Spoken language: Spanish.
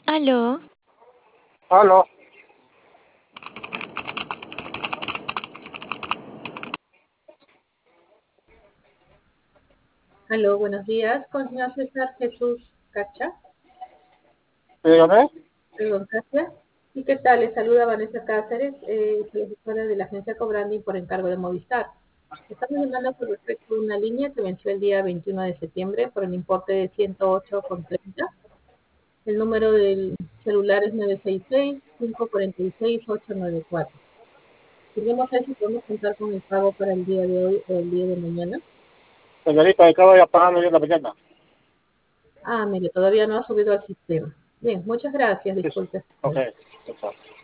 Aló, Aló, Aló, buenos días, con el señor César Jesús Cacha, dígame. perdón, Cacha. ¿Y qué tal? Les saluda Vanessa Cáceres, directora de la agencia Cobrandi por encargo de Movistar. Estamos llamando por respecto a una línea que venció el día 21 de septiembre por el importe de 108,30. El número del celular es 966-546-894. Queremos saber si podemos contar con el pago para el día de hoy o el día de mañana. Señorita, acabo de apagarlo yo en la mañana. Ah, mire, todavía no ha subido al sistema. Bien, muchas gracias, Sí, sí. disculpe. Ok, chao.